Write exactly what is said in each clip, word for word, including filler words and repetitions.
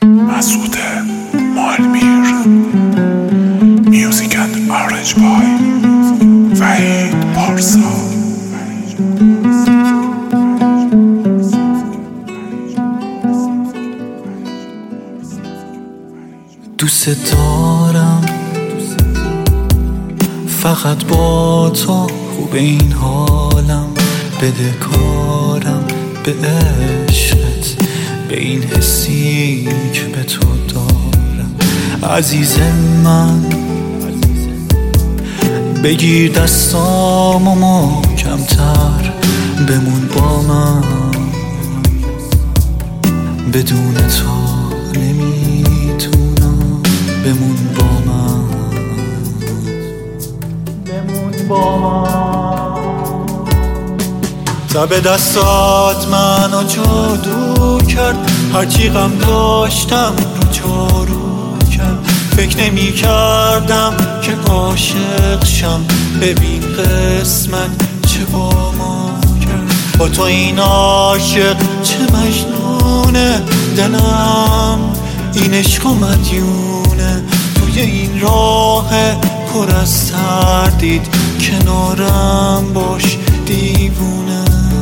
مسعود مالمیر. میوزیک اند ارنج بای وحید پارسا. دوست دارم فقط با تو، خوب این حالم، بده کارم به عشقت، به این حسی که به تو دارم. عزیز من بگیر دستامو محکم‌تر، بمون با من، بدون تو نمیتونم، بمون با من، بمون با من. تب دستات منو جادو کرد، هرچی غم داشتم رو جارو کرد. فکر نمی کردم که عاشق شم، ببین قسمت چه با ما کرد. با تو این عاشق چه مجنونه، دلم این عشق و مدیونه. توی این راه پر از تردید، کنارم باش دیوونه.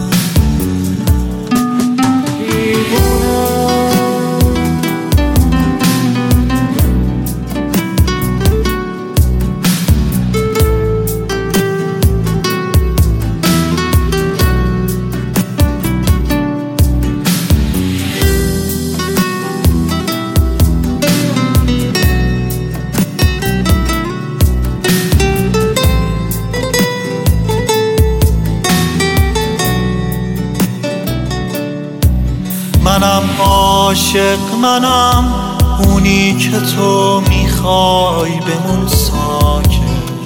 منم عاشق، منم اونی که تو میخوای بمون ساکت.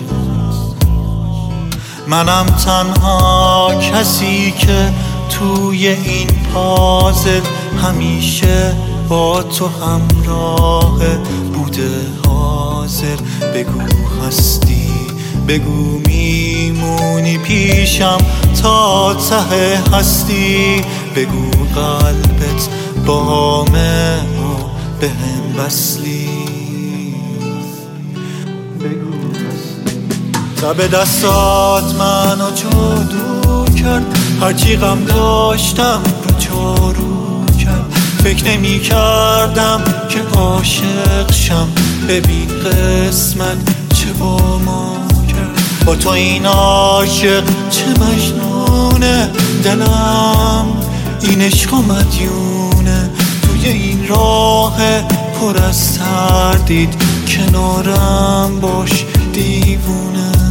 منم تنها کسی که توی این پازل همیشه با تو همراه بوده حاضر. بگو هستی، بگو میمونی پیشم تا ته هستی. بگو قلبت بامه و به هم وصلی، بگو هستی. تب دستات منو جادو کرد، هرچی غم داشتم رو جارو کرد. فکر نمی کردم که عاشق شم، ببین قسمت چه با ما کرد. با تو این عاشق چه مجنونه، دلم این عشق و مدیونه. توی این راه پر از تردید، کنارم باش دیوونه.